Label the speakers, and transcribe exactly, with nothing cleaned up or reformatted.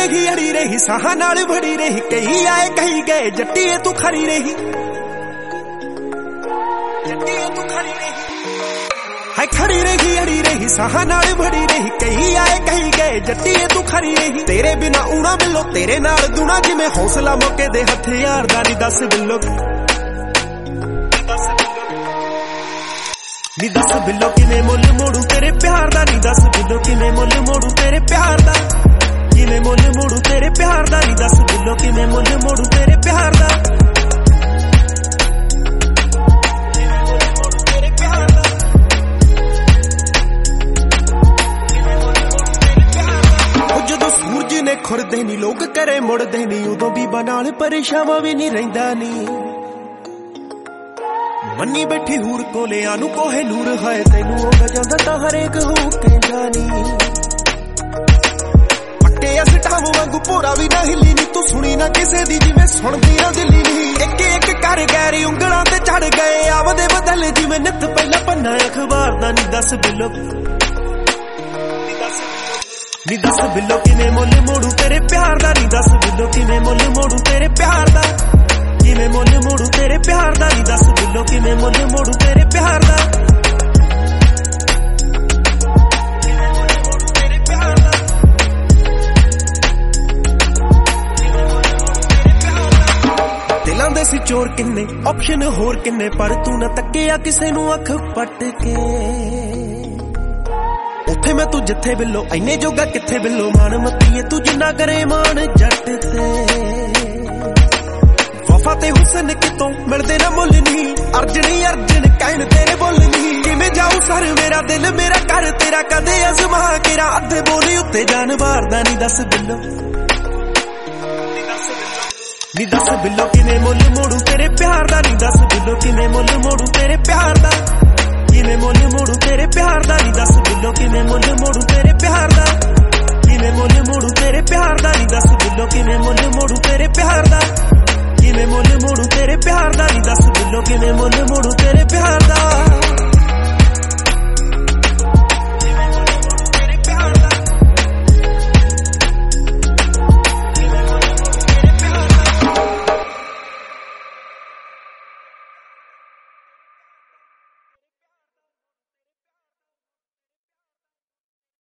Speaker 1: ਰਹੀ ਅੜੀ ਰਹੀ ਸਾਹਾਂ ਨਾਲ ਭੜੀ ਰਹੀ ਕਈ ਆਏ ਕਹੀ ਗਏ ਜੱਟੀਏ ਤੂੰ ਖਰੀ ਰਹੀ ਜੱਟੀਏ ਤੂੰ ਖਰੀ ਰਹੀ ਹਾਏ ਖੜੀ ਰਹੀ ਅੜੀ ਰਹੀ ਸਾਹਾਂ ਨਾਲ ਭੜੀ ਰਹੀ ਕਈ ਆਏ ਕਹੀ ਗਏ ਜੱਟੀਏ ਤੂੰ ਖਰੀ ਰਹੀ ਤੇਰੇ ਬਿਨਾ ਉਣਾ ਬਿੱਲੋ ਤੇਰੇ ਨਾਲ ਦੁਨਾ ਜਿਵੇਂ ਹੌਸਲਾ ਮੌਕੇ ਦੇ ਹਥਿਆਰ ਦਾ ਨੀ ਦੱਸ ਬਿੱਲੋ ਨੀ ਦੱਸ ਬਿੱਲੋ ਕਿਵੇਂ ਮੁੱਲ ਮੋੜੂ ਤੇਰੇ ਪਿਆਰ ਦਾ ਨੀ ਦੱਸ ਬਿੱਲੋ ਕਿਵੇਂ ਮੁੱਲ ਮੋੜੂ ਤੇਰੇ ਪਿਆਰ ਦਾ ਕਿਵੇਂ ਮੁੱਲ ਮੋੜੂ ਤੇਰੇ ਪਿਆਰ ਦਾ ਨੀ ਦੱਸ ਬਿੱਲੋ ਕਿਵੇਂ ਮੁੱਲ ਮੋੜੂ ਤੇਰੇ ਪਿਆਰ ਦਾ ਉਹ ਜਦੋਂ ਸੂਰਜ ਨੇ ਖੁਰਦੇ ਨੀ ਲੋਕ ਕਰੇ ਮੁੜਦੇ ਨੀ ਉਦੋਂ ਵੀ ਬਨਾਲ ਪਰੇਸ਼ਾਵਾਂ ਵੀ ਨੀ ਰਹਿੰਦਾ ਨੀ ਮੰਨੀ ਬੈਠੀ ਹੂਰ ਕੋਲਿਆਂ ਨੂੰ ਕੋਹੇ ਨੂਰ ਹੈ ਤੈਨੂੰ ਉਹ ਜਾਂਦਾ ਤਾਂ ਹਰੇਕ ਹੋ ਕਹਿੰਦਾ ਨੀ ਪੱਕੇ ਅਸਟਾਮ ਵਾਂਗੂ ਭੋਰਾ ਵੀ ਨਾ ਹਿੱਲੀ ਨੀ ਤੂੰ ਸੁਣੀ ਨਾ ਕਿਸੇ ਦੀ ਜਿਵੇਂ ਸੁਣਦੀ ਆ ਦਿੱਲੀ ਨੀ ਇੱਕ ਇੱਕ ਕਰ ਗੈਰੀ ਉਂਗਲਾਂ ਤੇ ਚੜ ਗਏ ਆਵਦੇ ਬਦਲ ਜਿਵੇਂ ਨਿੱਤ ਪਹਿਲਾਂ ਪੰਨਾ ਅਖਬਾਰ ਦਾ ਨੀ ਦੱਸ ਬਿੱਲੋ ਨੀ ਦੱਸ ਬਿੱਲੋ ਕਿਵੇਂ ਮੁੱਲ ਮੋੜੂ ਤੇਰੇ ਪਿਆਰ ਦਾ ਨੀ ਦੱਸ ਬਿੱਲੋ ਕਿਵੇਂ ਮੁੱਲ ਮੋੜੂ ਤੇਰੇ ਪਿਆਰ ਦਾ ਕਿਵੇਂ ਮੁੱਲ ਮੋੜੂ ਤੇਰੇ ਪਿਆਰ ਦਾ ਨੀ ਦੱਸ ਬਿੱਲੋ ਕਿਵੇਂ ਮੁੱਲ ਮੋੜੂ ਤੇਰੇ ਪਿਆਰ ਦਾ ਦਿਲਾਂ ਦੇ ਸੀ ਚੋਰ ਕਿੰਨੇ ਆਪਸ਼ਨ ਹੋਰ ਕਿੰਨੇ ਪਰ ਤੂੰ ਨਾ ਤੱਕਿਆ ਕਿਸੇ ਨੂੰ ਅੱਖ ਪੱਟ ਕੇ ਉੱਥੇ ਮੈਂ ਤੂੰ ਜਿੱਥੇ ਬਿੱਲੋ ਐਨੇ ਜੋਗਾ ਕਿੱਥੇ ਬਿੱਲੋ ਮਾਣ ਮੱਤੀਏ ਤੂੰ ਜਿੰਨਾ ਕਰੇ ਮਾਣ ਜੱਟ ਤੇ ਵਫਾ ਤੇ ਹੁਸਨ ਕਿਤੋਂ ਮਿਲਦੇ ਨਾ ਮੁੱਲ ਨਹੀਂ ਅਰਜਣੀ ਅਰਜਨ ਕਹਿਣ ਤੇਰੇ ਬੋਲ ਨਹੀਂ ਕਿਵੇਂ ਜਾਊ ਸਰ ਮੇਰਾ ਦਿਲ ਮੇਰਾ ਘਰ ਤੇਰਾ ਕਦੇ ਅਜ਼ਮਾ ਕਿਰਾ ਅੱਧੇ ਬੋਲੀ ਉੱਤੇ ਜਾਨ ਮਾਰਦਾ ਨੀ ਦੱਸ ਬਿੱਲੋ ਨੀ ਦੱਸ ਬਿੱਲੋ ਕਿਵੇਂ ਮੁੱਲ ਮੋੜੂ ਤੇਰੇ ਪਿਆਰ ਦਾ ਨੀ ਦੱਸ ਬਿੱਲੋ ਕਿਵੇਂ ਮੁੱਲ ਮੋੜੂ ਤੇਰੇ ਪਿਆਰ ਦਾ ਕਿਵੇਂ ਮੁੱਲ ਮੋੜੂ ਤੇਰੇ ਪਿਆਰ ਦਾ ਨੀ ਦੱਸ ਬਿੱਲੋ ਕਿਵੇਂ ਮੁੱਲ ਮੋੜੂ ਤੇਰੇ ਪਿਆਰ ਦਾ ਕਿਵੇਂ ਮੁੱਲ ਮੋੜੂ ਤੇਰੇ ਪਿਆਰ ਦਾ ਨੀ ਦੱਸ ਬਿੱਲੋ ਕਿਵੇਂ ਮੁੱਲ ਮੋੜੂ ਤੇਰੇ ਪਿਆਰ ਦਾ ਕਿਵੇਂ ਮੁੱਲ ਮੋੜੂ ਤੇਰੇ ਪਿਆਰ ਦਾ ਨੀ ਦੱਸ ਬਿੱਲੋ ਕਿਵੇਂ ਮੁੱਲ ਮੋੜੂ ਤੇਰੇ ਪਿਆਰ ਦਾ